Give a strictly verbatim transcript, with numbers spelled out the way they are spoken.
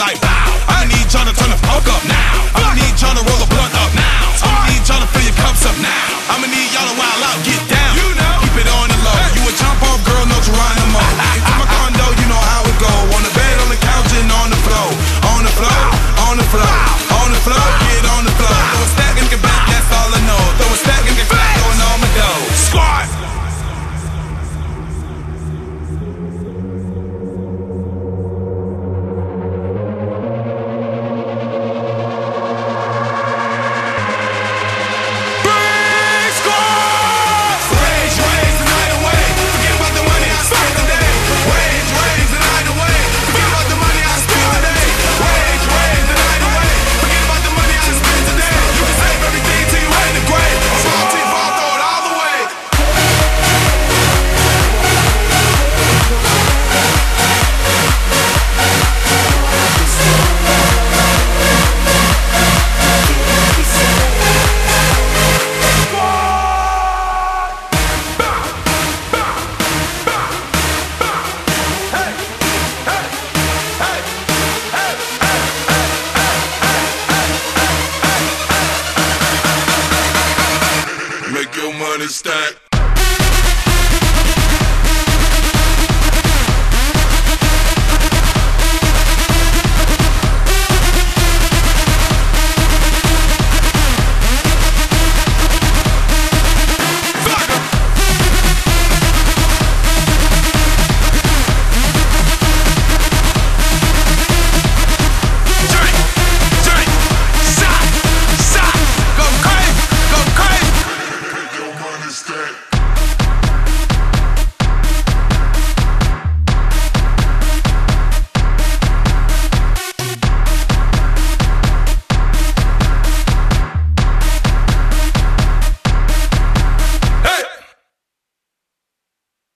like wow. I'ma need y'all to turn the funk up now. I'ma need y'all to roll a blunt up now. I'ma need y'all to fill your cups up now. I'ma need y'all to wild out, get down. You know, keep it on the low. You a jump off girl, no Geronimo. Into my condo, you know how it go. On the bed, on the couch, and on the floor. On the floor, on the floor, on the floor, get on the floor. Throw a stack and get back, that's all I know. Throw a stack and get back, going on my dough. Squad. Make your money stand.